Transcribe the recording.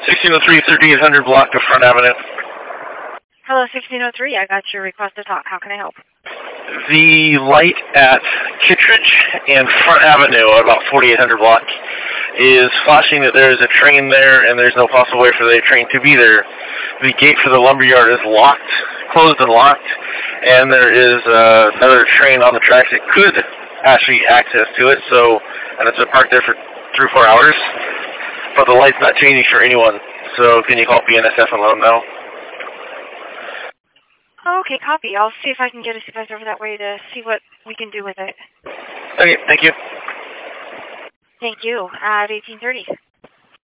1603, 3800 block of Front Avenue. Hello, 1603. I got your request to talk. How can I help? The light at Kittredge and Front Avenue, about 4800 block, is flashing that there is a train there and there's no possible way for the train to be there. The gate for the lumberyard is locked, closed and locked, and there is another train on the tracks that could actually access to it, and it's been parked there for 3 or 4 hours, but the light's not changing for anyone, so can you call BNSF and let them know? Okay, copy. I'll see if I can get a supervisor over that way to see what we can do with it. Okay, thank you. Thank you. At 1830.